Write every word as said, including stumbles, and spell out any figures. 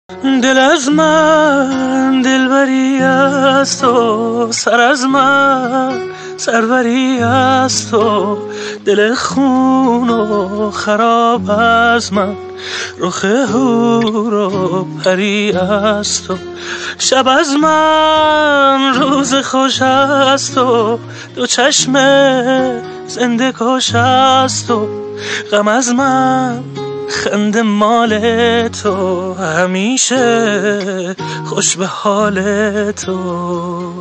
دل از من دلبری است و سر از من سروری است و دل خون و خراب از من رخ حور و پری است و شب از من روز خوش است و دو چشم زنده کش است و غم از من خنده مال تو همیشه خوش به حال تو.